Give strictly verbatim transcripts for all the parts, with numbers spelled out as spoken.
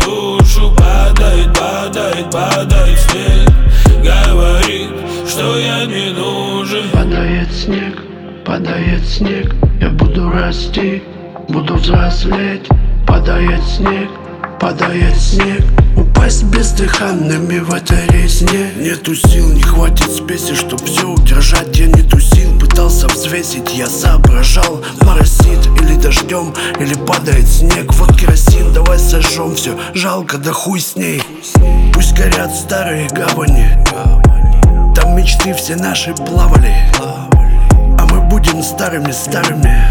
душу. Падает, падает, падает снег, говорит, что я не нужен. Падает снег, падает снег, я буду расти, буду взрослеть. Падает снег, падает снег, упасть бездыханными в этой резне. Нету сил, не хватит спеси, чтоб все удержать. Я не тусил, пытался взвесить, я соображал. Моросит или дождем, или падает снег. Вот керосин, давай сожжем все, жалко, да хуй с ней. Пусть горят старые гавани, там мечты все наши плавали, а мы будем старыми-старыми.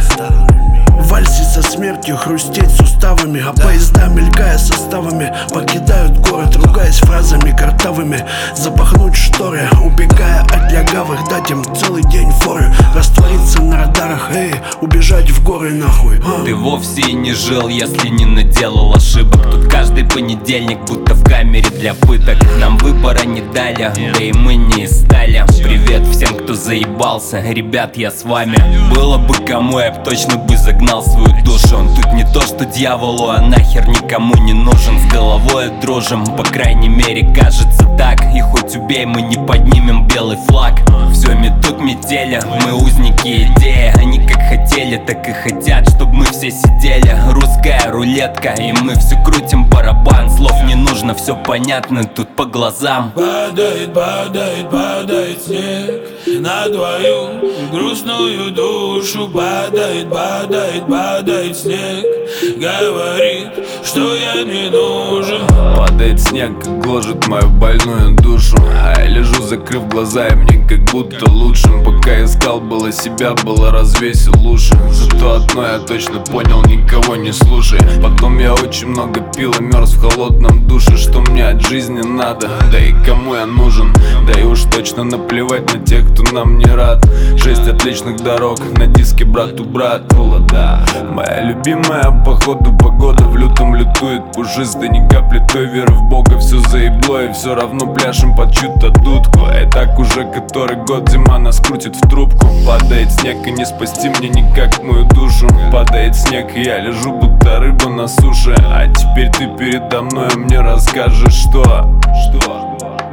В вальсе со смертью хрустеть суставами, а поезда, мелькая составами, покидают город, ругаясь фразами картавыми. Запахнуть шторы, убегая от лягавых, дать им целый день форы. Раствориться на радарах, эй, убежать в горы нахуй. Ты вовсе и не жил, если не наделал ошибок. Тут каждый понедельник будто в камере для пыток. Нам выбора не дали, да и мы не стали. Привет всем, кто заебался, ребят, я с вами. Было бы кому, я б точно бы загнал свою душу. Он тут не то что дьяволу, а нахер никому не нужен. С головой дружим, по крайней мере кажется так. И хоть убей, мы не поднимем белый флаг. Все метут метели, мы узники идеи. Они как хотели, так и хотят, чтобы мы все сидели. Русская рулетка, и мы все крутим барабан. Слов не нужно, все понятно тут по глазам. Падает, падает, падает снег на твою грустную душу. Падает, падает, падает снег, говорит, что я не нужен. Падает снег, гложет мою больную душу, а я лежу, закрыв глаза, и мне как будто лучше. Пока искал было себя, было развесил уши. Зато одно я точно понял, никого не слушай. Потом я очень много пил и мерз в холодном душе. Что мне от жизни надо, да и кому я нужен? Да и уж точно наплевать на тех, кто нам не рад. Шесть отличных дорог на диске брату брат. Холода, моя любимая походу погода. В лютом лютует пушистый, ни капли той веры в Бога. Все заебло и все равно пляшем под чью-то дудку. И так уже который год зима нас крутит в трубку. Падает снег и не спасти мне никак мою душу. Падает снег и я лежу будто рыба на суше. А теперь ты передо мной мне расскажешь, что Что?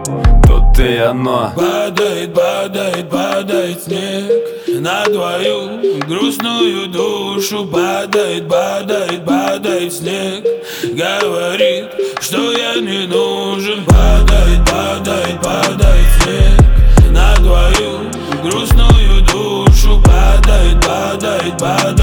То-то и оно. Падает, падает, падает снег на твою грустную душу. Падает, падает, падает снег, говорит, что я не нужен. Падает, падает, падает снег на твою грустную душу. Падает, падает, падает